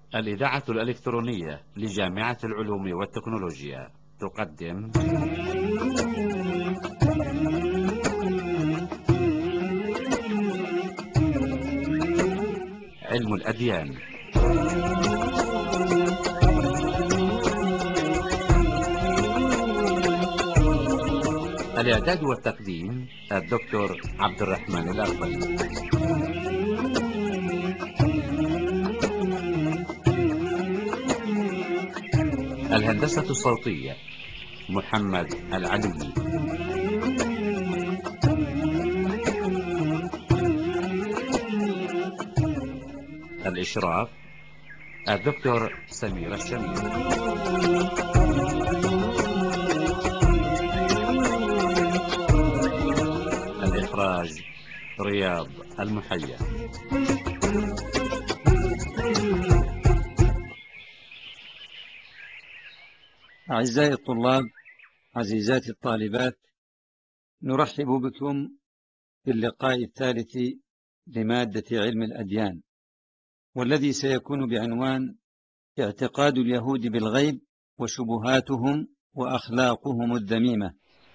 الإذاعة الإلكترونية لجامعة العلوم والتكنولوجيا تقدم علم الأديان. الإعداد والتقديم الدكتور عبد الرحمن الأغبري. الهندسة الصوتية محمد العلوي. الإشراف الدكتور سمير الشمير. الإخراج رياض المحيا. أعزائي الطلاب، عزيزاتي الطالبات، نرحب بكم في اللقاء الثالث لمادة علم الأديان، والذي سيكون بعنوان اعتقاد اليهود بالغيب وشبهاتهم وأخلاقهم الذميمة.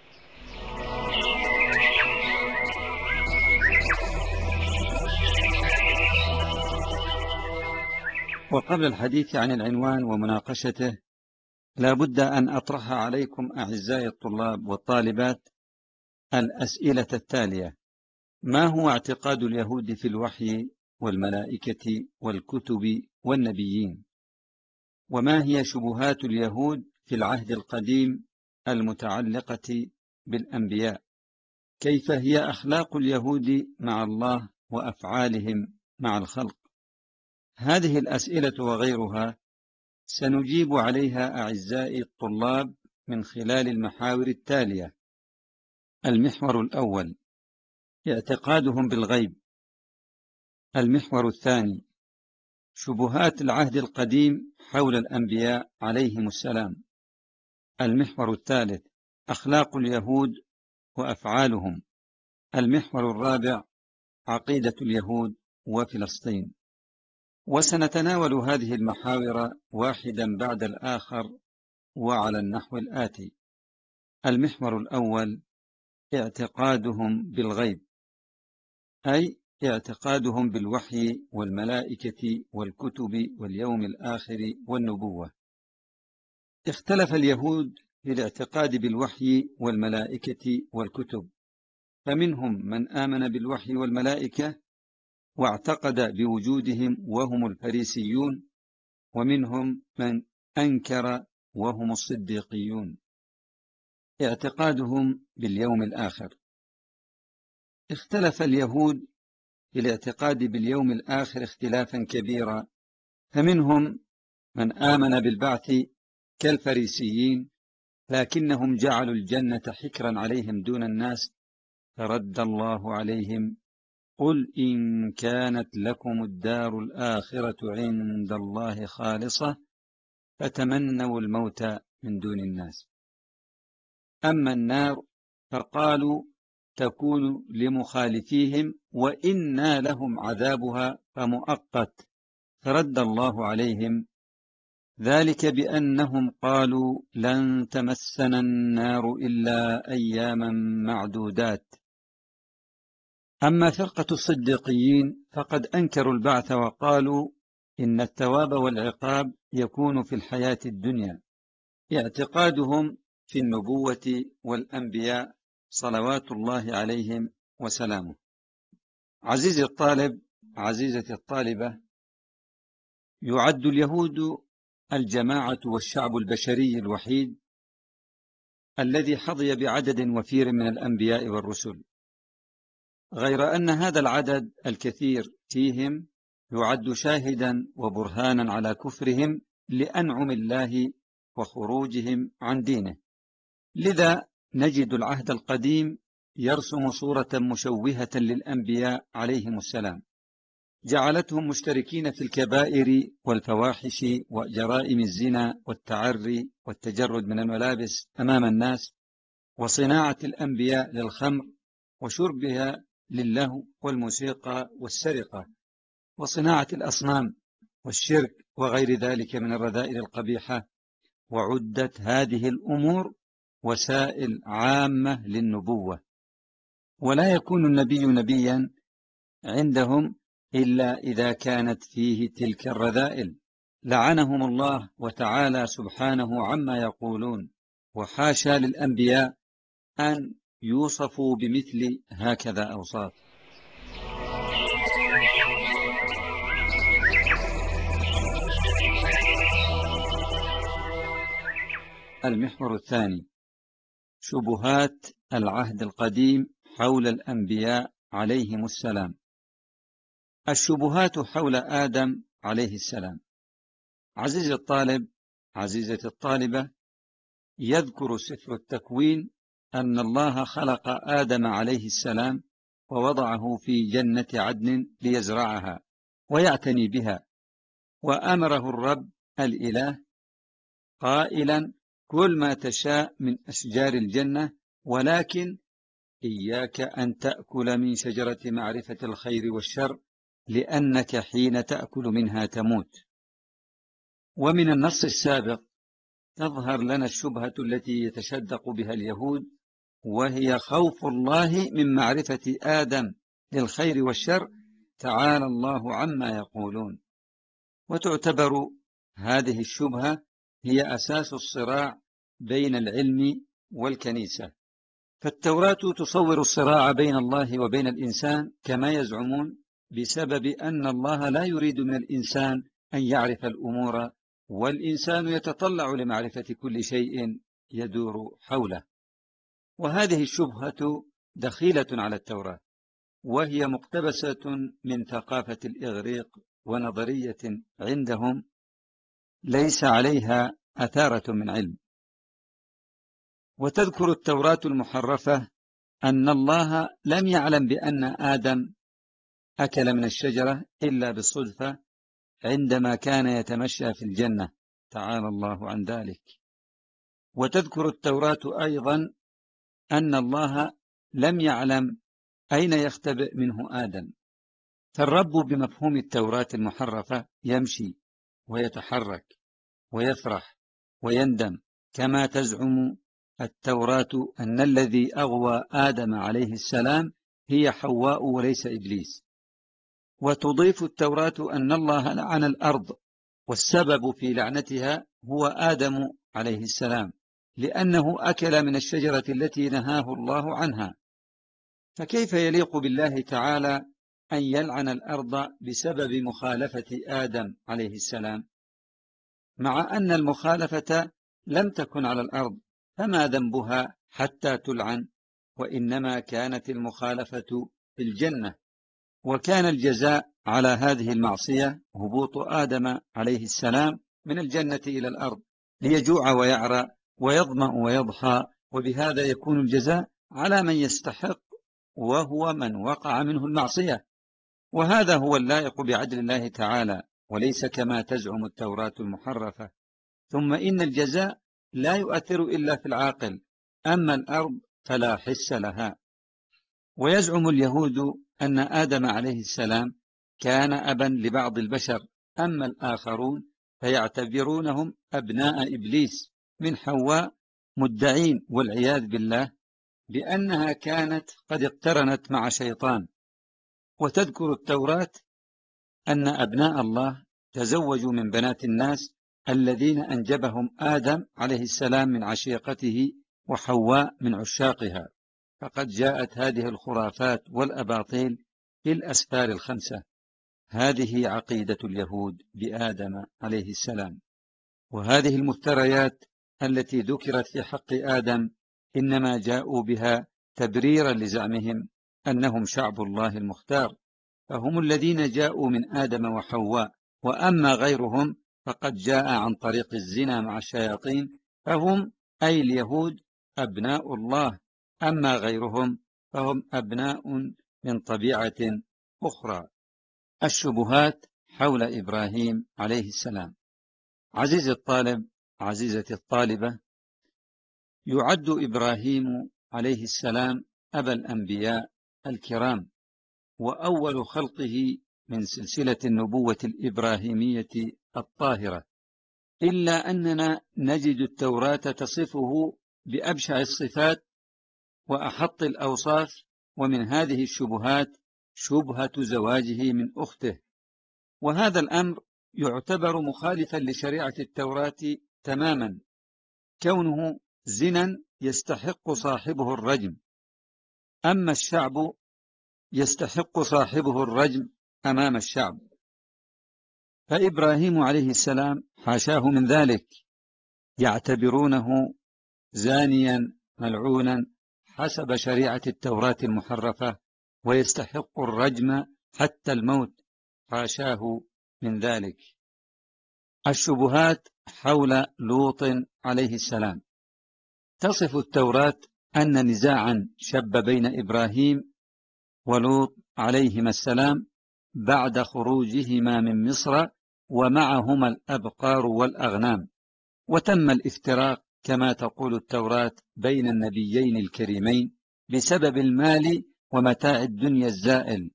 وقبل الحديث عن العنوان ومناقشته، لا بد أن أطرح عليكم أعزائي الطلاب والطالبات الأسئلة التالية: ما هو اعتقاد اليهود في الوحي والملائكة والكتب والنبيين؟ وما هي شبهات اليهود في العهد القديم المتعلقة بالأنبياء؟ كيف هي أخلاق اليهود مع الله وأفعالهم مع الخلق؟ هذه الأسئلة وغيرها سنجيب عليها أعزائي الطلاب من خلال المحاور التالية. المحور الأول: اعتقادهم بالغيب. المحور الثاني: شبهات العهد القديم حول الأنبياء عليهم السلام. المحور الثالث: أخلاق اليهود وأفعالهم. المحور الرابع: عقيدة اليهود وفلسطين. وسنتناول هذه المحاور واحدا بعد الآخر وعلى النحو الآتي. المحور الأول: اعتقادهم بالغيب، أي اعتقادهم بالوحي والملائكة والكتب واليوم الآخر والنبوة. اختلف اليهود في الاعتقاد بالوحي والملائكة والكتب، فمنهم من آمن بالوحي والملائكة واعتقد بوجودهم وهم الفريسيون، ومنهم من أنكر وهم الصديقيون. اعتقادهم باليوم الآخر: اختلف اليهود في الاعتقاد باليوم الآخر اختلافا كبيرا، فمنهم من آمن بالبعث كالفريسيين، لكنهم جعلوا الجنة حكرا عليهم دون الناس، فرد الله عليهم: قل إن كانت لكم الدار الآخرة عند الله خالصة فتمنوا الموت من دون الناس. أما النار فقالوا تكون لمخالفيهم وإنا لهم عذابها فمؤقت، فرد الله عليهم: ذلك بأنهم قالوا لن تمسنا النار إلا أياما معدودات. أما فرقة الصديقيين فقد أنكروا البعث وقالوا إن الثواب والعقاب يكون في الحياة الدنيا. اعتقادهم في النبوة والأنبياء صلوات الله عليهم وسلامه. عزيزي الطالب، عزيزتي الطالبة، يعد اليهود الجماعة والشعب البشري الوحيد الذي حظي بعدد وفير من الأنبياء والرسل، غير أن هذا العدد الكثير فيهم يعد شاهدا وبرهانا على كفرهم لأنعم الله وخروجهم عن دينه. لذا نجد العهد القديم يرسم صورة مشوهة للأنبياء عليهم السلام، جعلتهم مشتركين في الكبائر والفواحش وجرائم الزنا والتعري والتجرد من الملابس أمام الناس، وصناعة الأنبياء للخمر وشربها للهو والموسيقى والسرقة، وصناعة الأصنام والشرك وغير ذلك من الرذائل القبيحة. وعدت هذه الأمور وسائل عامة للنبوة، ولا يكون النبي نبيا عندهم إلا إذا كانت فيه تلك الرذائل. لعنهم الله وتعالى سبحانه عما يقولون، وحاشا للأنبياء أن يوصفوا بمثل هكذا أوصاف. المحور الثاني: شبهات العهد القديم حول الأنبياء عليهم السلام. الشبهات حول آدم عليه السلام. عزيزي الطالب، عزيزتي الطالبة، يذكر سفر التكوين أن الله خلق آدم عليه السلام ووضعه في جنة عدن ليزرعها ويعتني بها، وأمره الرب الإله قائلا: كل ما تشاء من أشجار الجنة، ولكن إياك أن تأكل من شجرة معرفة الخير والشر، لأنك حين تأكل منها تموت. ومن النص السابق تظهر لنا الشبهة التي يتشدق بها اليهود، وهي خوف الله من معرفة آدم للخير والشر، تعالى الله عما يقولون. وتعتبر هذه الشبهة هي أساس الصراع بين العلم والكنيسة. فالتوراة تصور الصراع بين الله وبين الإنسان كما يزعمون، بسبب أن الله لا يريد من الإنسان أن يعرف الأمور، والإنسان يتطلع لمعرفة كل شيء يدور حوله. وهذه الشبهة دخيلة على التوراة، وهي مقتبسة من ثقافة الإغريق ونظرية عندهم ليس عليها أثارة من علم. وتذكر التوراة المحرفة أن الله لم يعلم بأن آدم أكل من الشجرة إلا بالصدفة عندما كان يتمشى في الجنة، تعالى الله عن ذلك. وتذكر التوراة أيضا أن الله لم يعلم أين يختبئ منه آدم. فالرب بمفهوم التوراة المحرفة يمشي ويتحرك ويفرح ويندم، كما تزعم التوراة أن الذي أغوى آدم عليه السلام هي حواء وليس إبليس. وتضيف التوراة أن الله لعن الأرض، والسبب في لعنتها هو آدم عليه السلام، لأنه أكل من الشجرة التي نهاه الله عنها. فكيف يليق بالله تعالى أن يلعن الأرض بسبب مخالفة آدم عليه السلام، مع أن المخالفة لم تكن على الأرض، فما ذنبها حتى تلعن؟ وإنما كانت المخالفة في الجنة، وكان الجزاء على هذه المعصية هبوط آدم عليه السلام من الجنة إلى الأرض ليجوع ويعرى ويظمأ ويضحى، وبهذا يكون الجزاء على من يستحق، وهو من وقع منه المعصية. وهذا هو اللائق بعدل الله تعالى، وليس كما تزعم التوراة المحرفة. ثم إن الجزاء لا يؤثر إلا في العاقل، أما الأرض فلا حس لها. ويزعم اليهود أن آدم عليه السلام كان أبا لبعض البشر، أما الآخرون فيعتبرونهم أبناء إبليس من حواء، مدعين والعياذ بالله بأنها كانت قد اقترنت مع شيطان. وتذكر التوراة أن أبناء الله تزوجوا من بنات الناس الذين أنجبهم آدم عليه السلام من عشيقته وحواء من عشاقها. فقد جاءت هذه الخرافات والأباطيل في الأسفار الخمسة. هذه عقيدة اليهود بآدم عليه السلام. وهذه المفتريات التي ذكرت في حق آدم إنما جاءوا بها تبريرا لزعمهم أنهم شعب الله المختار، فهم الذين جاءوا من آدم وحواء. وأما غيرهم فقد جاء عن طريق الزنا مع الشياطين، فهم أي اليهود أبناء الله، أما غيرهم فهم أبناء من طبيعة أخرى. الشبهات حول إبراهيم عليه السلام. عزيزي الطالب، عزيزتي الطالبة، يعد إبراهيم عليه السلام أبا الأنبياء الكرام، وأول خلقه من سلسلة النبوة الإبراهيمية الطاهرة، إلا أننا نجد التوراة تصفه بأبشع الصفات وأحط الأوصاف. ومن هذه الشبهات شبهة زواجه من أخته، وهذا الأمر يعتبر مخالفا لشريعة التوراة تماما، كونه زنا يستحق صاحبه الرجم، أما الشعب يستحق صاحبه الرجم أمام الشعب. فإبراهيم عليه السلام حاشاه من ذلك، يعتبرونه زانيا ملعونا حسب شريعة التوراة المحرفة، ويستحق الرجم حتى الموت، حاشاه من ذلك. الشبهات حول لوط عليه السلام. تصف التوراة أن نزاعا شب بين إبراهيم ولوط عليهما السلام بعد خروجهما من مصر، ومعهما الأبقار والأغنام، وتم الافتراق كما تقول التوراة بين النبيين الكريمين بسبب المال ومتاع الدنيا الزائل.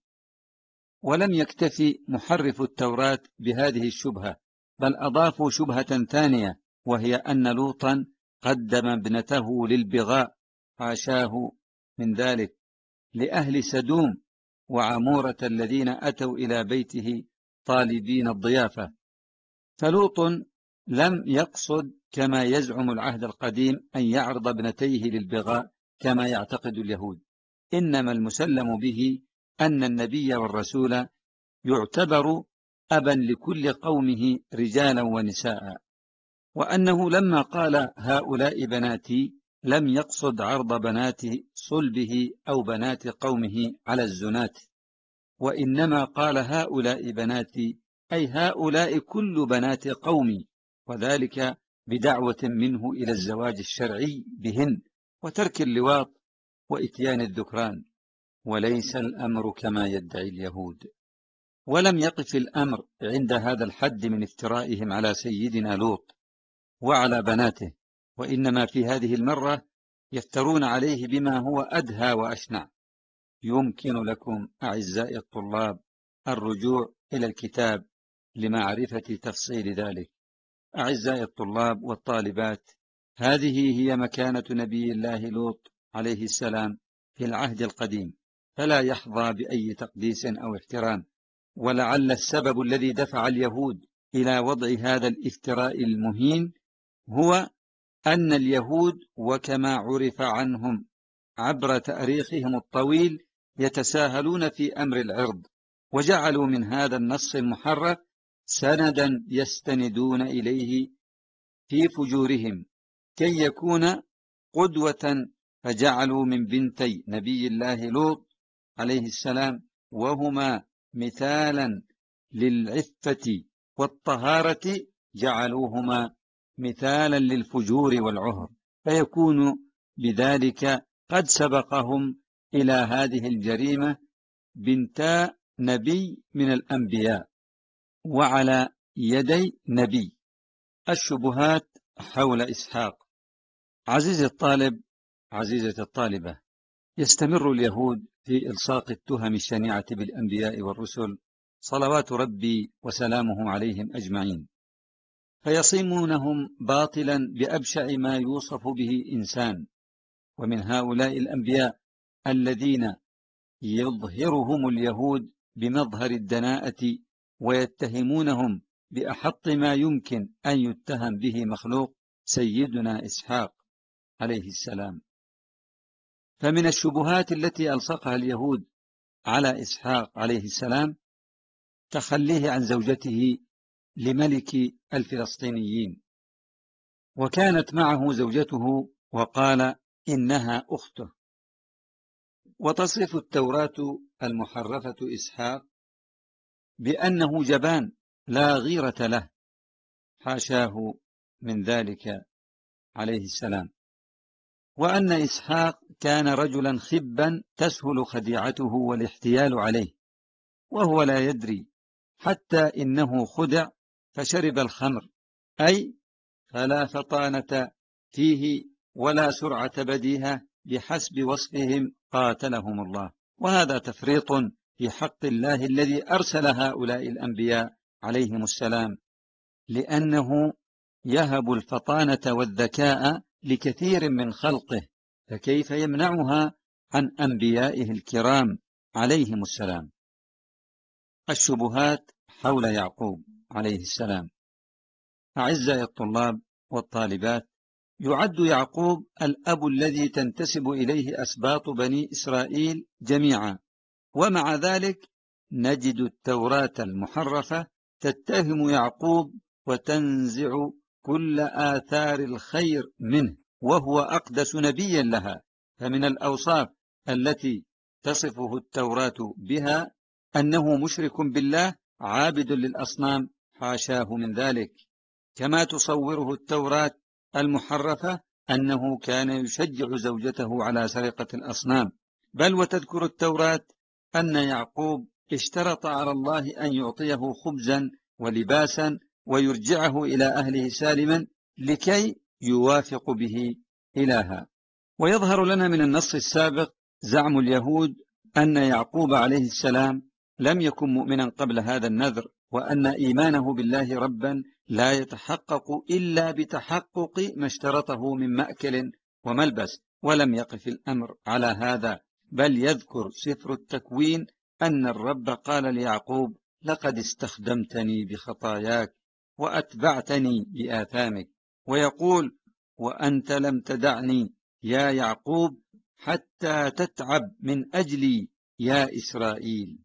ولم يكتفي محرف التوراة بهذه الشبهة، بل أضافوا شبهة ثانية، وهي أن لوطا قدم ابنته للبغاء، حاشاه من ذلك، لأهل سدوم وعمورة الذين أتوا إلى بيته طالبين الضيافة. فلوط لم يقصد كما يزعم العهد القديم أن يعرض ابنتيه للبغاء كما يعتقد اليهود، إنما المسلم به أن النبي والرسول يعتبر أبا لكل قومه رجالا ونساء، وأنه لما قال هؤلاء بناتي لم يقصد عرض بنات صلبه أو بنات قومه على الزنات، وإنما قال هؤلاء بناتي أي هؤلاء كل بنات قومي، وذلك بدعوة منه إلى الزواج الشرعي بهن وترك اللواط وإتيان الذكران، وليس الأمر كما يدعي اليهود. ولم يقف الأمر عند هذا الحد من افترائهم على سيدنا لوط وعلى بناته، وإنما في هذه المرة يفترون عليه بما هو أدهى وأشنع. يمكن لكم أعزائي الطلاب الرجوع إلى الكتاب لمعرفة تفصيل ذلك. أعزائي الطلاب والطالبات، هذه هي مكانة نبي الله لوط عليه السلام في العهد القديم، فلا يحظى بأي تقديس أو احترام. ولعل السبب الذي دفع اليهود إلى وضع هذا الافتراء المهين هو أن اليهود، وكما عرف عنهم عبر تاريخهم الطويل، يتساهلون في أمر العرض، وجعلوا من هذا النص المحرف سندا يستندون إليه في فجورهم كي يكون قدوة، فجعلوا من بنتي نبي الله لوط عليه السلام، وهما مثالا للعفة والطهارة، جعلوهما مثالا للفجور والعهر، فيكون بذلك قد سبقهم إلى هذه الجريمة بنتا نبي من الأنبياء وعلى يدي نبي. الشبهات حول إسحاق. عزيزي الطالب، عزيزة الطالبة، يستمر اليهود في إلصاق التهم الشنيعة بالأنبياء والرسل صلوات ربي وسلامه عليهم أجمعين، فيصمونهم باطلا بأبشع ما يوصف به إنسان. ومن هؤلاء الأنبياء الذين يظهرهم اليهود بمظهر الدناءة ويتهمونهم بأحط ما يمكن أن يتهم به مخلوق سيدنا إسحاق عليه السلام. فمن الشبهات التي ألصقها اليهود على إسحاق عليه السلام تخليه عن زوجته لملك الفلسطينيين، وكانت معه زوجته وقال إنها أخته. وتصف التوراة المحرفة إسحاق بأنه جبان لا غيرة له، حاشاه من ذلك عليه السلام، وأن إسحاق كان رجلا خبا تسهل خديعته والاحتيال عليه وهو لا يدري، حتى إنه خدع فشرب الخمر، أي فلا فطانة فيه ولا سرعة بديهة بحسب وصفهم قاتلهم الله. وهذا تفريط في حق الله الذي أرسل هؤلاء الأنبياء عليهم السلام لأنه يهب الفطانة والذكاء لكثير من خلقه، فكيف يمنعها عن أنبيائه الكرام عليهم السلام؟ الشبهات حول يعقوب عليه السلام. أعزائي الطلاب والطالبات، يعد يعقوب الأب الذي تنتسب إليه أسباط بني إسرائيل جميعا، ومع ذلك نجد التوراة المحرفة تتهم يعقوب وتنزع كل آثار الخير منه، وهو أقدس نبي لها. فمن الأوصاف التي تصفه التوراة بها أنه مشرك بالله عابد للأصنام، حاشاه من ذلك. كما تصوره التوراة المحرفة أنه كان يشجع زوجته على سرقة الأصنام، بل وتذكر التوراة أن يعقوب اشترط على الله أن يعطيه خبزا ولباسا ويرجعه إلى أهله سالما لكي يوافق به إلها. ويظهر لنا من النص السابق زعم اليهود أن يعقوب عليه السلام لم يكن مؤمنا قبل هذا النذر، وأن إيمانه بالله ربا لا يتحقق إلا بتحقق ما اشترطه من مأكل وملبس. ولم يقف الأمر على هذا، بل يذكر سفر التكوين أن الرب قال ليعقوب: لقد استخدمتني بخطاياك وأتبعتني بآثامك. ويقول: وأنت لم تدعني يا يعقوب حتى تتعب من أجلي يا إسرائيل.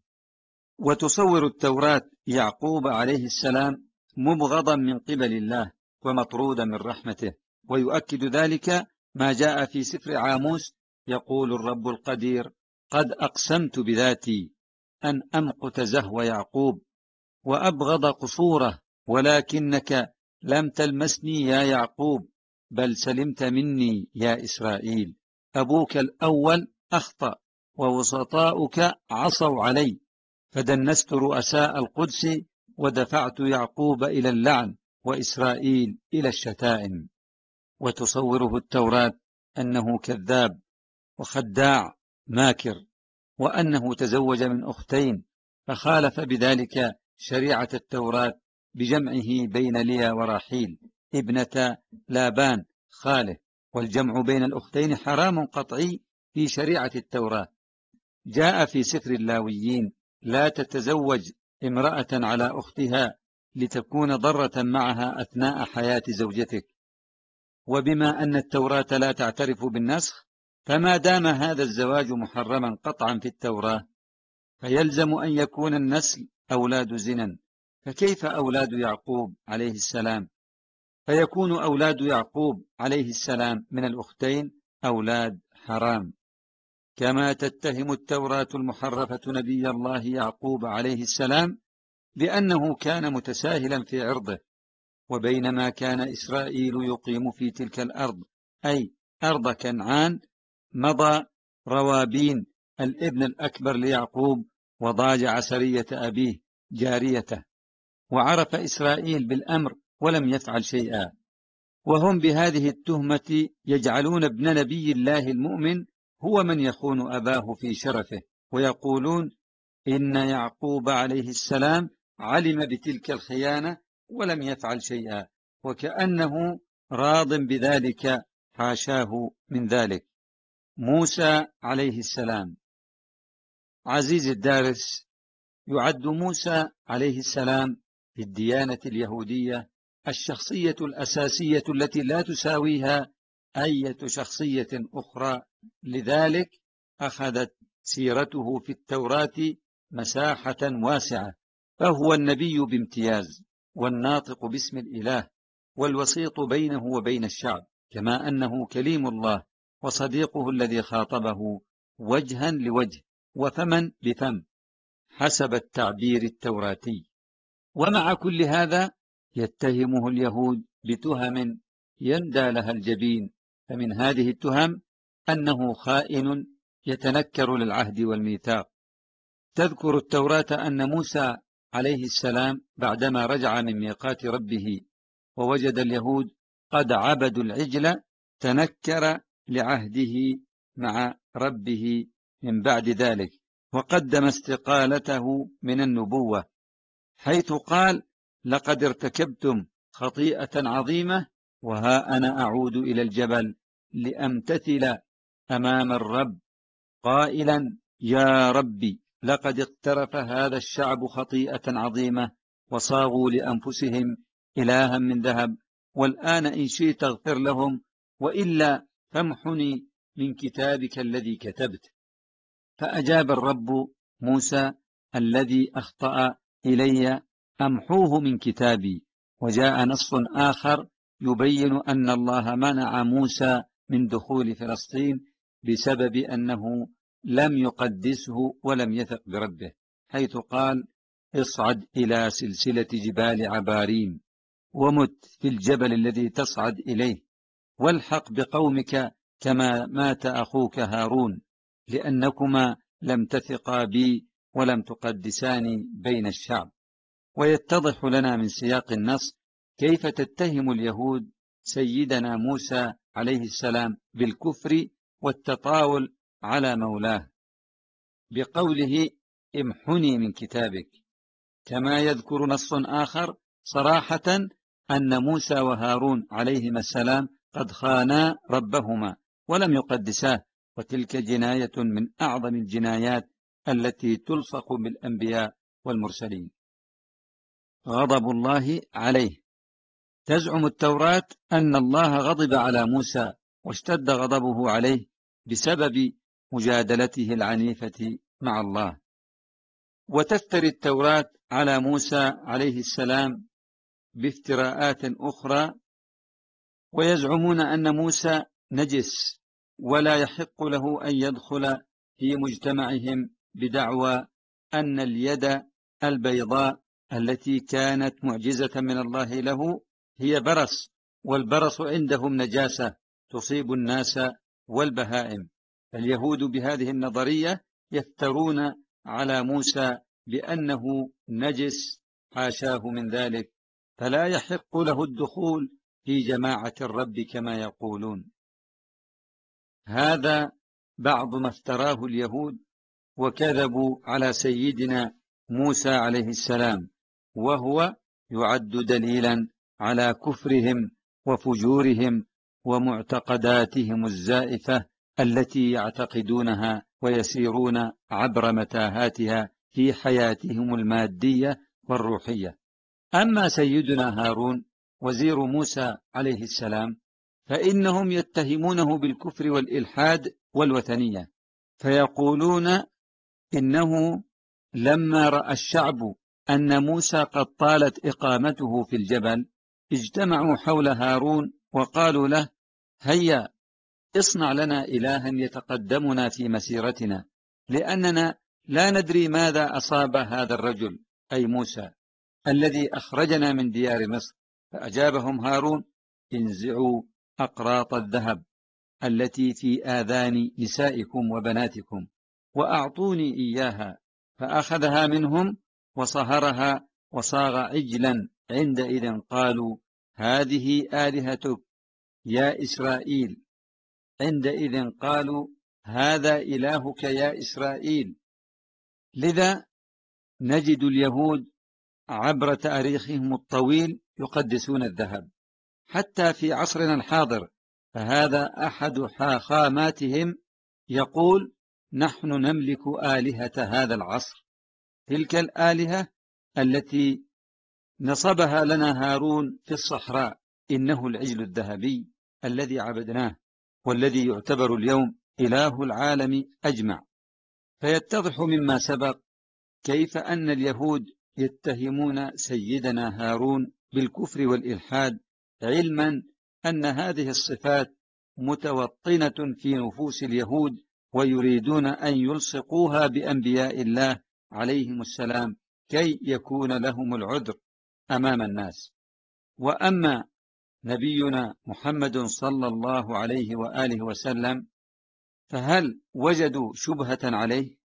وتصور التوراة يعقوب عليه السلام مبغضا من قبل الله ومطرودا من رحمته، ويؤكد ذلك ما جاء في سفر عاموس: يقول الرب القدير: قد أقسمت بذاتي أن أمقت زهو يعقوب وأبغض قصوره، ولكنك لم تلمسني يا يعقوب، بل سلمت مني يا إسرائيل. أبوك الأول أخطأ ووسطاؤك عصوا علي، فدنست رؤساء القدس ودفعت يعقوب إلى اللعن وإسرائيل إلى الشتائم. وتصوره التوراة أنه كذاب وخداع ماكر، وأنه تزوج من أختين، فخالف بذلك شريعة التوراة بجمعه بين ليا وراحيل ابنة لابان خاله، والجمع بين الأختين حرام قطعي في شريعة التوراة. جاء في سفر اللاويين: لا تتزوج امرأة على أختها لتكون ضرة معها أثناء حياة زوجتك. وبما أن التوراة لا تعترف بالنسخ، فما دام هذا الزواج محرما قطعا في التوراة، فيلزم أن يكون النسل أولاد زنا. فكيف أولاد يعقوب عليه السلام؟ فيكون أولاد يعقوب عليه السلام من الأختين أولاد حرام. كما تتهم التوراة المحرفة نبي الله يعقوب عليه السلام بأنه كان متساهلا في عرضه، وبينما كان إسرائيل يقيم في تلك الأرض، أي أرض كنعان، مضى روابين الابن الأكبر ليعقوب وضاجع سرية أبيه جاريته، وعرف إسرائيل بالأمر ولم يفعل شيئا. وهم بهذه التهمة يجعلون ابن نبي الله المؤمن هو من يخون أباه في شرفه، ويقولون إن يعقوب عليه السلام علم بتلك الخيانة ولم يفعل شيئا، وكأنه راض بذلك، حاشاه من ذلك. موسى عليه السلام. عزيز الدارس، يعد موسى عليه السلام في الديانة اليهودية الشخصية الأساسية التي لا تساويها أي شخصية أخرى، لذلك أخذت سيرته في التوراة مساحة واسعة، فهو النبي بامتياز، والناطق باسم الإله، والوسيط بينه وبين الشعب، كما أنه كليم الله وصديقه الذي خاطبه وجها لوجه وفما بفم حسب التعبير التوراتي. ومع كل هذا يتهمه اليهود بتهم يندى لها الجبين، فمن هذه التهم أنه خائن يتنكر للعهد والميثاق. تذكر التوراة أن موسى عليه السلام بعدما رجع من ميقات ربه ووجد اليهود قد عبدوا العجل، تنكر لعهده مع ربه من بعد ذلك، وقدم استقالته من النبوة، حيث قال: لقد ارتكبتم خطيئة عظيمة، وها أنا أعود إلى الجبل لأمتثل أمام الرب قائلا: يا ربي، لقد اقترف هذا الشعب خطيئة عظيمة وصاغوا لأنفسهم إلها من ذهب، والآن إن شئت اغفر لهم، وإلا فامحني من كتابك الذي كتبت. فأجاب الرب موسى: الذي أخطأ إلي أمحوه من كتابي. وجاء نص آخر يبين أن الله منع موسى من دخول فلسطين بسبب أنه لم يقدسه ولم يثق بربه، حيث قال: اصعد إلى سلسلة جبال عباريم ومت في الجبل الذي تصعد إليه، والحق بقومك كما مات أخوك هارون، لأنكما لم تثقا بي ولم تقدساني بين الشعب. ويتضح لنا من سياق النص كيف تتهم اليهود سيدنا موسى عليه السلام بالكفر والتطاول على مولاه بقوله: امحني من كتابك. كما يذكر نص آخر صراحة أن موسى وهارون عليهما السلام قد خانا ربهما ولم يقدساه، وتلك جناية من أعظم الجنايات التي تلصق بالأنبياء والمرسلين. غضب الله عليه. تزعم التوراة أن الله غضب على موسى واشتد غضبه عليه بسبب مجادلته العنيفة مع الله. وتفتري التوراة على موسى عليه السلام بافتراءات أخرى، ويزعمون أن موسى نجس ولا يحق له أن يدخل في مجتمعهم، بدعوى أن اليد البيضاء التي كانت معجزة من الله له هي برص، والبرص عندهم نجاسة تصيب الناس والبهائم. اليهود بهذه النظرية يفترون على موسى بأنه نجس، حاشاه من ذلك، فلا يحق له الدخول في جماعة الرب كما يقولون. هذا بعض ما افتراه اليهود وكذبوا على سيدنا موسى عليه السلام، وهو يعد دليلا على كفرهم وفجورهم ومعتقداتهم الزائفة التي يعتقدونها ويسيرون عبر متاهاتها في حياتهم المادية والروحية. أما سيدنا هارون وزير موسى عليه السلام فإنهم يتهمونه بالكفر والإلحاد والوثنية، فيقولون إنه لما رأى الشعب أن موسى قد طالت إقامته في الجبل اجتمعوا حول هارون وقالوا له: هيا اصنع لنا إلها يتقدمنا في مسيرتنا، لأننا لا ندري ماذا أصاب هذا الرجل أي موسى الذي أخرجنا من ديار مصر. فأجابهم هارون: انزعوا أقراط الذهب التي في آذان نسائكم وبناتكم وأعطوني إياها. فأخذها منهم وصهرها وصاغ عجلا. عندئذ قالوا: هذه آلهتك يا إسرائيل. عندئذ قالوا: هذا إلهك يا إسرائيل. لذا نجد اليهود عبر تاريخهم الطويل يقدسون الذهب حتى في عصرنا الحاضر. فهذا أحد خاماتهم، يقول: نحن نملك آلهة هذا العصر، تلك الآلهة التي نصبها لنا هارون في الصحراء، إنه العجل الذهبي الذي عبدناه والذي يعتبر اليوم إله العالم أجمع. فيتضح مما سبق كيف أن اليهود يتهمون سيدنا هارون بالكفر والإلحاد، علما أن هذه الصفات متوطنة في نفوس اليهود، ويريدون أن يلصقوها بأنبياء الله عليهم السلام كي يكون لهم العذر أمام الناس. وأما نبينا محمد صلى الله عليه وآله وسلم فهل وجدوا شبهة عليه؟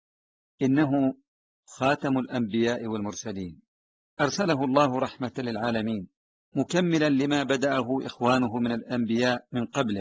إنه خاتم الأنبياء والمرسلين، أرسله الله رحمة للعالمين، مكملا لما بدأه إخوانه من الأنبياء من قبله.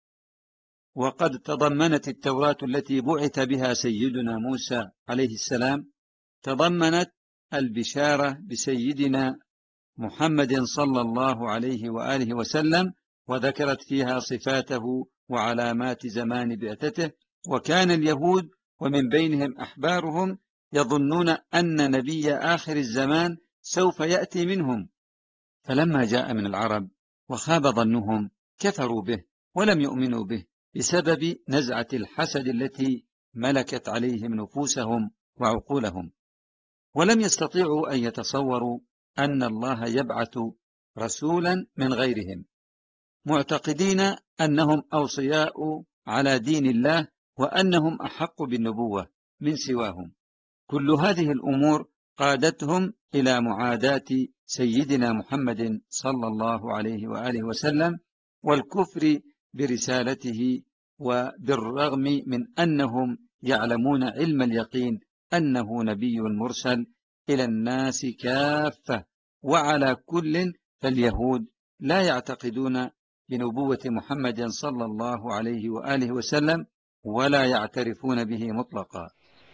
وقد تضمنت التوراة التي بعث بها سيدنا موسى عليه السلام تضمنت البشارة بسيدنا محمد صلى الله عليه وآله وسلم، وذكرت فيها صفاته وعلامات زمان بعثته. وكان اليهود ومن بينهم أحبارهم يظنون أن نبي آخر الزمان سوف يأتي منهم، فلما جاء من العرب وخاب ظنهم كفروا به ولم يؤمنوا به بسبب نزعة الحسد التي ملكت عليهم نفوسهم وعقولهم، ولم يستطيعوا أن يتصوروا أن الله يبعث رسولا من غيرهم، معتقدين أنهم أوصياء على دين الله وأنهم أحق بالنبوة من سواهم. كل هذه الأمور قادتهم إلى معاداة سيدنا محمد صلى الله عليه وآله وسلم والكفر برسالته، وبالرغم من أنهم يعلمون علم اليقين أنه نبي مرسل إلى الناس كافة. وعلى كل فاليهود لا يعتقدون بنبوة محمد صلى الله عليه وآله وسلم ولا يعترفون به مطلقا.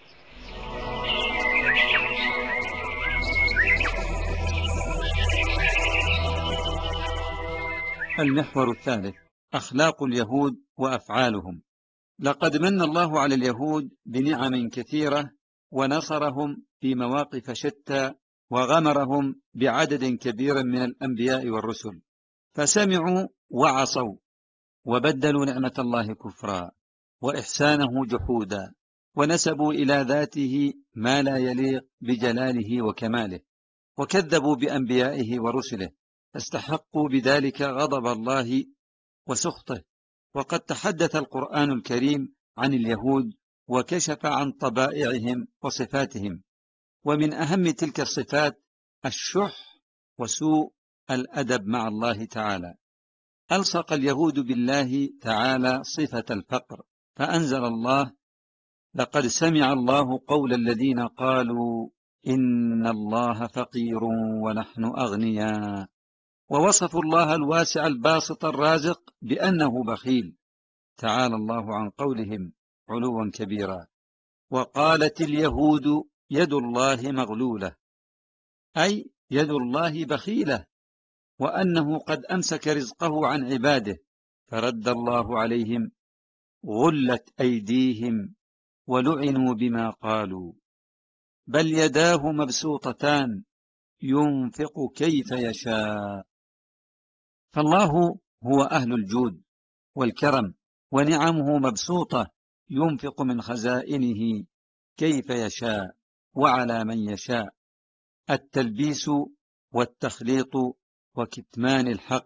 المحور الثالث: أخلاق اليهود وأفعالهم. لقد من الله على اليهود بنعم كثيرة، ونصرهم في مواقف شتى، وغمرهم بعدد كبير من الأنبياء والرسل، فسمعوا وعصوا وبدلوا نعمة الله كفرا وإحسانه جحودا، ونسبوا إلى ذاته ما لا يليق بجلاله وكماله، وكذبوا بأنبيائه ورسله، فاستحقوا بذلك غضب الله وسخطه. وقد تحدث القرآن الكريم عن اليهود وكشف عن طبائعهم وصفاتهم، ومن أهم تلك الصفات الشح وسوء الأدب مع الله تعالى. ألصق اليهود بالله تعالى صفة الفقر، فأنزل الله: لقد سمع الله قول الذين قالوا إن الله فقير ونحن أغنياء، ووصفوا الله الواسع الباسط الرازق بأنه بخيل، تعالى الله عن قولهم علوا كبيرا. وقالت اليهود يد الله مغلولة، أي يد الله بخيلة، وأنه قد أمسك رزقه عن عباده، فرد الله عليهم: غلت أيديهم ولعنوا بما قالوا، بل يداه مبسوطتان ينفق كيف يشاء. فالله هو أهل الجود والكرم، ونعمه مبسوطة ينفق من خزائنه كيف يشاء وعلى من يشاء. التلبيس والتخليط وكتمان الحق.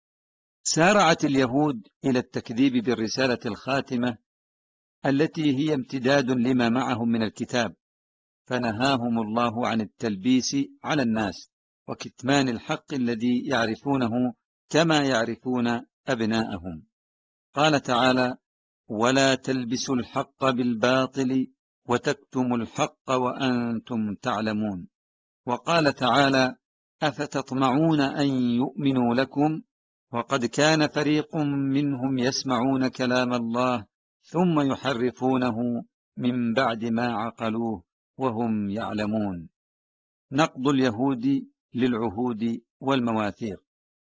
سارعت اليهود إلى التكذيب بالرسالة الخاتمة التي هي امتداد لما معهم من الكتاب، فنهاهم الله عن التلبيس على الناس وكتمان الحق الذي يعرفونه كما يعرفون أبناءهم. قال تعالى: ولا تلبسوا الحق بالباطل وتكتموا الحق وأنتم تعلمون. وقال تعالى: أفتطمعون أن يؤمنوا لكم وقد كان فريق منهم يسمعون كلام الله ثم يحرفونه من بعد ما عقلوه وهم يعلمون. نقض اليهود للعهود والمواثيق.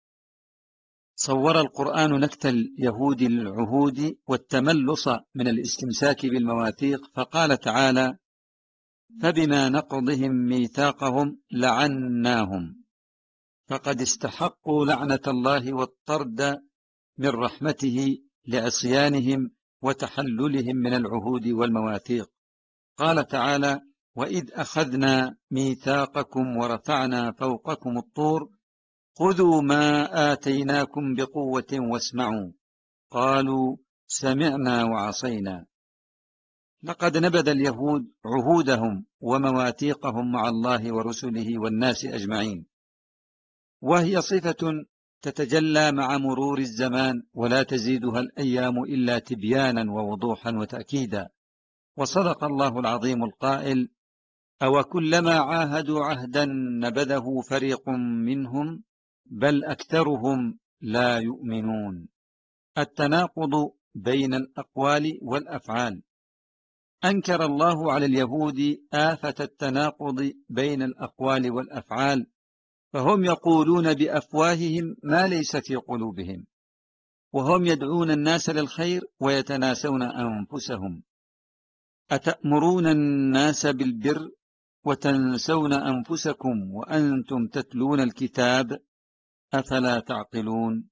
صور القرآن نكت اليهود للعهود والتملص من الاستمساك بالمواثيق، فقال تعالى: فبما نقضهم ميثاقهم لعناهم، فقد استحقوا لعنة الله والطرد من رحمته لعصيانهم وتحللهم من العهود والمواثيق. قال تعالى: وإذ أخذنا ميثاقكم ورفعنا فوقكم الطور خذوا ما آتيناكم بقوة واسمعوا قالوا سمعنا وعصينا. لقد نبذ اليهود عهودهم ومواثيقهم مع الله ورسله والناس أجمعين، وهي صفة تتجلى مع مرور الزمان ولا تزيدها الأيام إلا تبيانا ووضوحا وتأكيدا. وصدق الله العظيم القائل: أو كلما عاهدوا عهدا نبذه فريق منهم بل أكثرهم لا يؤمنون. التناقض بين الأقوال والأفعال. أنكر الله على اليهود آفة التناقض بين الأقوال والأفعال، فهم يقولون بأفواههم ما ليس في قلوبهم، وهم يدعون الناس للخير ويتناسون أنفسهم. أتأمرون الناس بالبر وتنسون أنفسكم وأنتم تتلون الكتاب أفلا تعقلون؟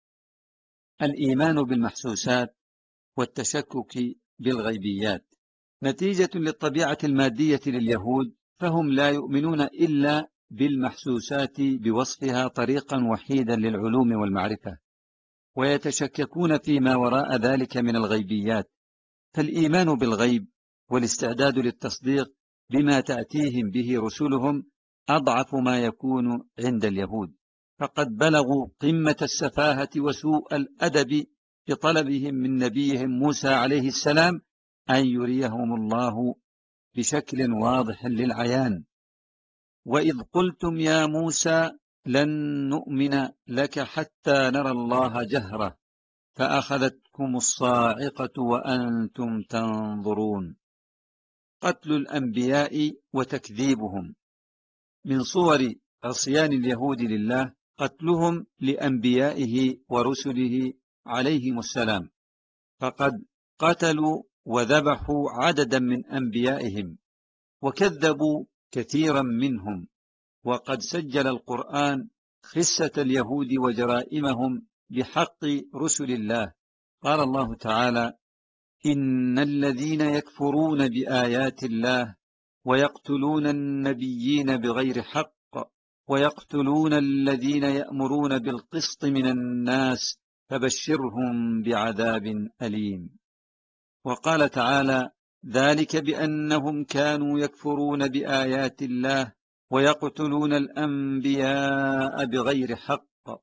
الإيمان بالمحسوسات والتشكك بالغيبيات نتيجة للطبيعة المادية لليهود، فهم لا يؤمنون إلا بالمحسوسات بوصفها طريقا وحيدا للعلوم والمعرفة، ويتشككون فيما وراء ذلك من الغيبيات. فالإيمان بالغيب والاستعداد للتصديق بما تأتيهم به رسلهم أضعف ما يكون عند اليهود، فقد بلغوا قمة السفاهة وسوء الأدب بطلبهم من نبيهم موسى عليه السلام أن يريهم الله بشكل واضح للعيان. وإذ قلتم يا موسى لن نؤمن لك حتى نرى الله جهرة فأخذتكم الصاعقة وأنتم تنظرون. قتل الأنبياء وتكذيبهم. من صور عصيان اليهود لله قتلهم لأنبيائه ورسله عليهم السلام، فقد قتلوا وذبحوا عددا من أنبيائهم وكذبوا كثيرا منهم. وقد سجل القرآن خسة اليهود وجرائمهم بحق رسل الله. قال الله تعالى: إن الذين يكفرون بآيات الله ويقتلون النبيين بغير حق ويقتلون الذين يأمرون بالقسط من الناس فبشرهم بعذاب أليم. وقال تعالى: ذلك بأنهم كانوا يكفرون بآيات الله ويقتلون الأنبياء بغير حق،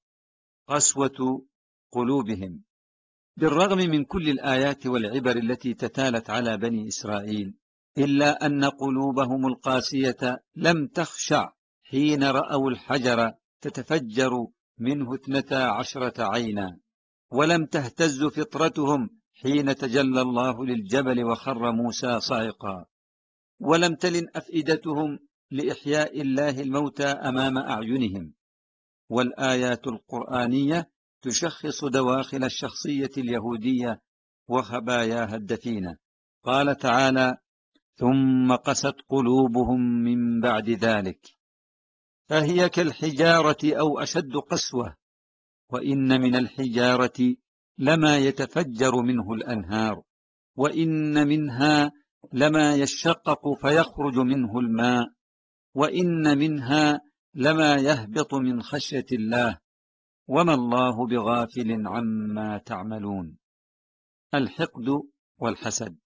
قسوة قلوبهم. بالرغم من كل الآيات والعبر التي تتالت على بني إسرائيل، إلا أن قلوبهم القاسية لم تخشع حين رأوا الحجر تتفجر منه 12 عينا، ولم تهتز فطرتهم حين تجلى الله للجبل وخر موسى صاعقا، ولم تلن أفئدتهم لإحياء الله الموتى أمام أعينهم. والآيات القرآنية تشخص دواخل الشخصية اليهودية وخباياها الدفينة. قال تعالى: ثم قست قلوبهم من بعد ذلك فهي كالحجارة أو أشد قسوة، وإن من الحجارة لما يتفجر منه الأنهار، وإن منها لما يشقق فيخرج منه الماء، وإن منها لما يهبط من خشية الله، وما الله بغافل عما تعملون. الحقد والحسد.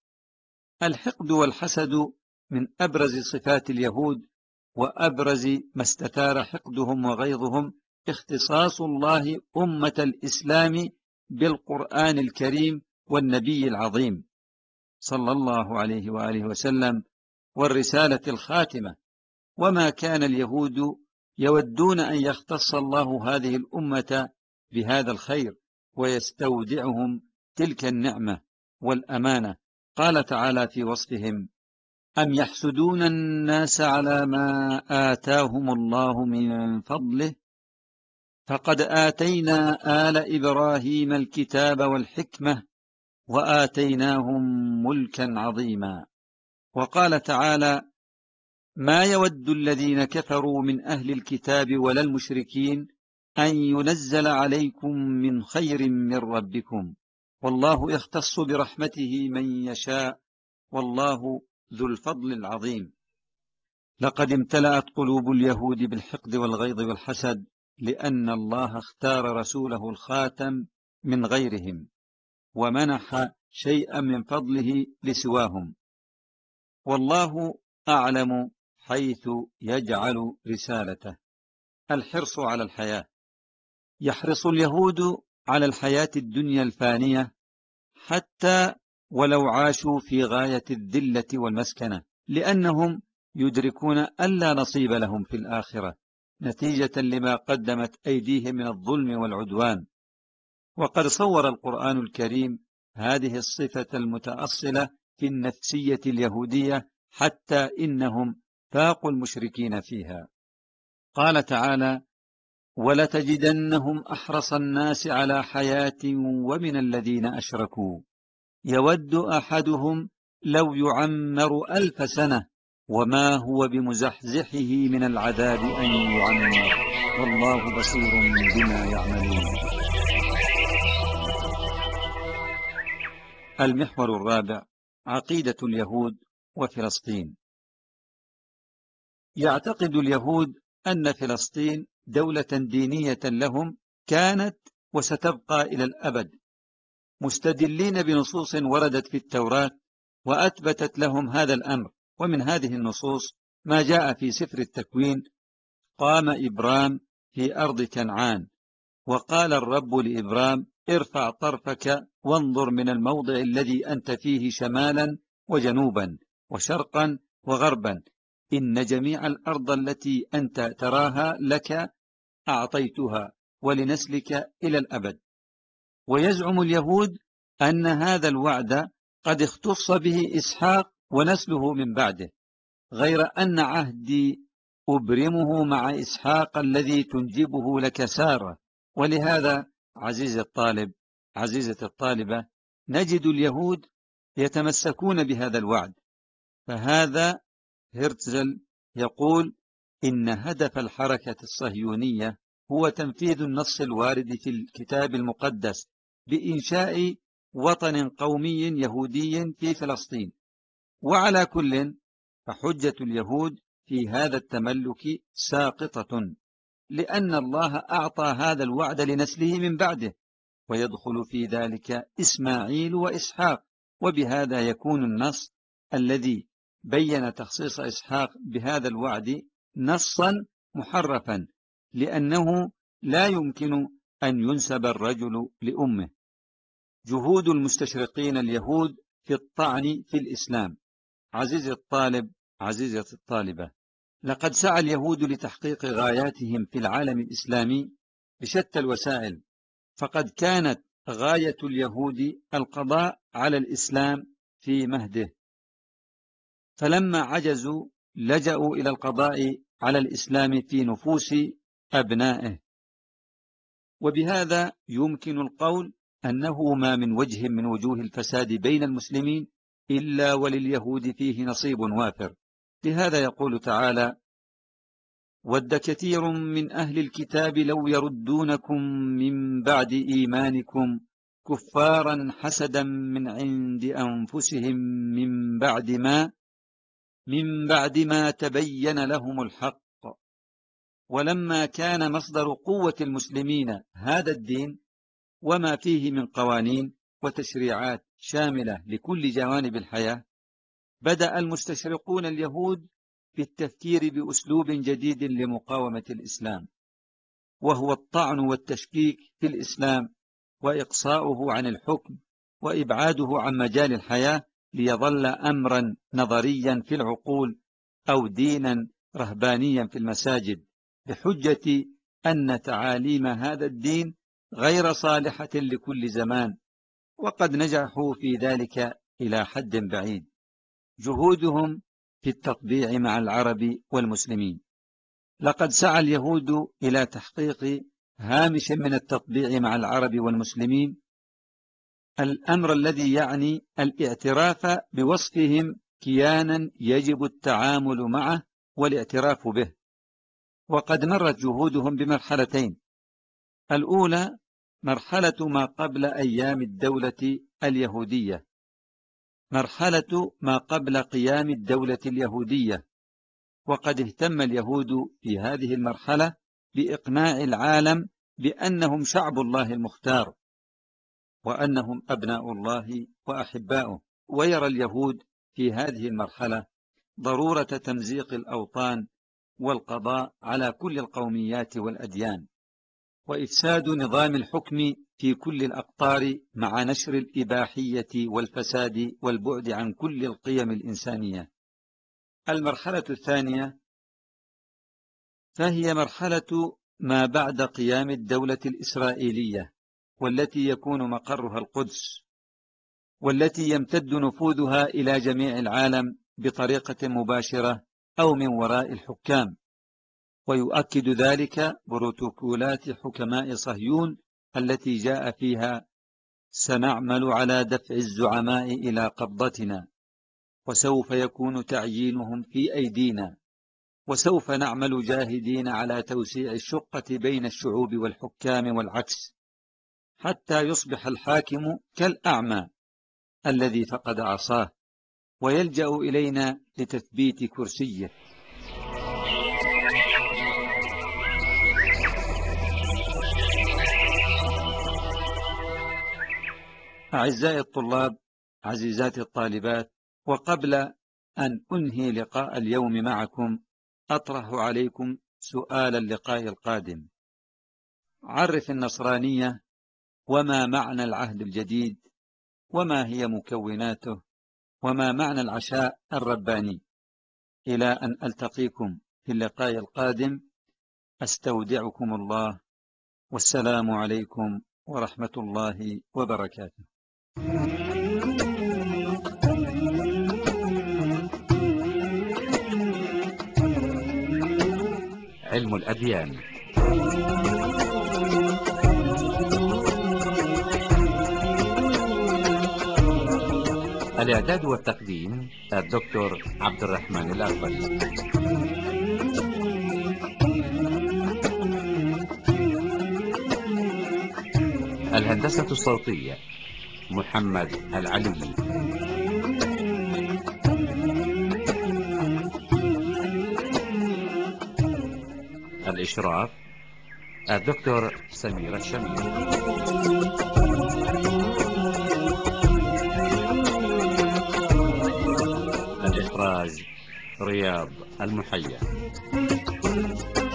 الحقد والحسد من أبرز صفات اليهود، وأبرز ما استثار حقدهم وغيظهم اختصاص الله أمة الإسلام بالقرآن الكريم والنبي العظيم صلى الله عليه وآله وسلم والرسالة الخاتمة. وما كان اليهود يودون أن يختص الله هذه الأمة بهذا الخير ويستودعهم تلك النعمة والأمانة. قال تعالى في وصفهم: أم يحسدون الناس على ما آتاهم الله من فضله فقد آتينا آل إبراهيم الكتاب والحكمة وآتيناهم ملكا عظيما. وقال تعالى: ما يود الذين كفروا من أهل الكتاب ولا المشركين أن ينزل عليكم من خير من ربكم والله يختص برحمته من يشاء والله ذو الفضل العظيم. لقد امتلأت قلوب اليهود بالحقد والغيظ والحسد، لأن الله اختار رسوله الخاتم من غيرهم ومنح شيئا من فضله لسواهم، والله أعلم حيث يجعل رسالته. الحرص على الحياة. يحرص اليهود على الحياة الدنيا الفانية حتى ولو عاشوا في غاية الذلة والمسكنة، لأنهم يدركون أن لا نصيب لهم في الآخرة نتيجة لما قدمت أيديهم من الظلم والعدوان. وقد صور القرآن الكريم هذه الصفة المتأصلة في النفسية اليهودية حتى إنهم فاقوا المشركين فيها. قال تعالى: ولتجدنهم أحرص الناس على حياة ومن الذين أشركوا يود أحدهم لو يعمر 1000 سنة وما هو بمزحزحه من العذاب أن يعمر والله بصير بما يعملون. المحور الرابع: عقيدة اليهود وفلسطين. يعتقد اليهود أن فلسطين دولة دينية لهم كانت وستبقى إلى الأبد، مستدلين بنصوص وردت في التوراة وأثبتت لهم هذا الأمر. ومن هذه النصوص ما جاء في سفر التكوين: قام إبرام في أرض كنعان وقال الرب لإبرام: ارفع طرفك وانظر من الموضع الذي أنت فيه شمالا وجنوبا وشرقا وغربا، إن جميع الأرض التي أنت تراها لك أعطيتها ولنسلك إلى الأبد. ويزعم اليهود أن هذا الوعد قد اختص به إسحاق ونسله من بعده، غير أن عهدي أبرمه مع إسحاق الذي تنجبه لك سارة. ولهذا عزيزة الطالبة، نجد اليهود يتمسكون بهذا الوعد. فهذا هرتزل يقول إن هدف الحركة الصهيونية هو تنفيذ النص الوارد في الكتاب المقدس بإنشاء وطن قومي يهودي في فلسطين. وعلى كل فحجة اليهود في هذا التملك ساقطة، لأن الله أعطى هذا الوعد لنسله من بعده، ويدخل في ذلك إسماعيل وإسحاق. وبهذا يكون النص الذي بين تخصيص إسحاق بهذا الوعد نصا محرفا، لأنه لا يمكن أن ينسب الرجل لأمه. جهود المستشرقين اليهود في الطعن في الإسلام. عزيزي الطالب، عزيزة الطالبة، لقد سعى اليهود لتحقيق غاياتهم في العالم الإسلامي بشتى الوسائل، فقد كانت غاية اليهود القضاء على الإسلام في مهده، فلما عجزوا لجأوا إلى القضاء على الإسلام في نفوس أبنائه. وبهذا يمكن القول أنه ما من وجه من وجوه الفساد بين المسلمين إلا ولليهود فيه نصيب وافر. لهذا يقول تعالى: ود كثير من أهل الكتاب لو يردونكم من بعد إيمانكم كفارا حسدا من عند أنفسهم من بعد ما تبين لهم الحق، ولما كان مصدر قوة المسلمين هذا الدين وما فيه من قوانين وتشريعات شاملة لكل جوانب الحياة، بدأ المستشرقون اليهود بالتفكير بأسلوب جديد لمقاومة الإسلام، وهو الطعن والتشكيك في الإسلام وإقصاؤه عن الحكم وإبعاده عن مجال الحياة ليظل أمرا نظريا في العقول أو دينا رهبانيا في المساجد، بحجة أن تعاليم هذا الدين غير صالحة لكل زمان. وقد نجحوا في ذلك إلى حد بعيد. جهودهم في التطبيع مع العرب والمسلمين. لقد سعى اليهود إلى تحقيق هامش من التطبيع مع العرب والمسلمين، الأمر الذي يعني الاعتراف بوصفهم كيانا يجب التعامل معه والاعتراف به. وقد مرت جهودهم بمرحلتين: الأولى مرحلة ما قبل أيام الدولة اليهودية، مرحلة ما قبل قيام الدولة اليهودية. وقد اهتم اليهود في هذه المرحلة بإقناع العالم بأنهم شعب الله المختار وأنهم أبناء الله وأحباؤه. ويرى اليهود في هذه المرحلة ضرورة تمزيق الأوطان والقضاء على كل القوميات والأديان، وإفساد نظام الحكم في كل الأقطار مع نشر الإباحية والفساد والبعد عن كل القيم الإنسانية. المرحلة الثانية فهي مرحلة ما بعد قيام الدولة الإسرائيلية، والتي يكون مقرها القدس، والتي يمتد نفوذها إلى جميع العالم بطريقة مباشرة أو من وراء الحكام. ويؤكد ذلك بروتوكولات حكماء صهيون التي جاء فيها: سنعمل على دفع الزعماء إلى قبضتنا، وسوف يكون تعيينهم في أيدينا، وسوف نعمل جاهدين على توسيع الشقة بين الشعوب والحكام والعكس، حتى يصبح الحاكم كالأعمى الذي فقد عصاه ويلجأ إلينا لتثبيت كرسيه. أعزائي الطلاب، عزيزاتي الطالبات، وقبل أن أنهي لقاء اليوم معكم أطرح عليكم سؤال اللقاء القادم: عرف النصرانية، وما معنى العهد الجديد، وما هي مكوناته، وما معنى العشاء الرباني. إلى أن ألتقيكم في اللقاء القادم، أستودعكم الله، والسلام عليكم ورحمة الله وبركاته. علم الأديان. الإعداد والتقديم الدكتور عبد الرحمن الأغبري. الهندسة الصوتية محمد العلي. الإشراف الدكتور سمير الشمير. الإخراج رياض المحيا.